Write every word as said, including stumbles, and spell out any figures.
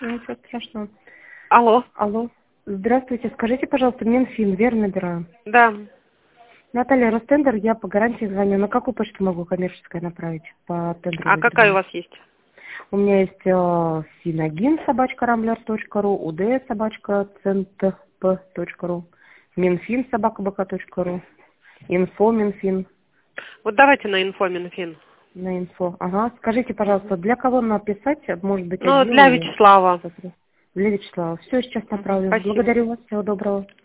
Ничего страшного. Алло. Алло. Здравствуйте. Скажите, пожалуйста, Минфин, верно набираю? Да. Наталья, Ростендер, я по гарантии звоню. На какую почту могу коммерческое направить по тендеру? А какая у вас есть? У меня есть э, синагин собачка рамблер точка ру, уд собачка центп точка ру, Минфин собака бк точка ру, инфо Минфин. Вот давайте на инфо Минфин. На инфо. Ага. Скажите, пожалуйста, для кого написать? Может быть, Ну, отдел для или... Вячеслава. Для Вячеслава. Все, сейчас направлю. Спасибо. Благодарю вас. Всего доброго.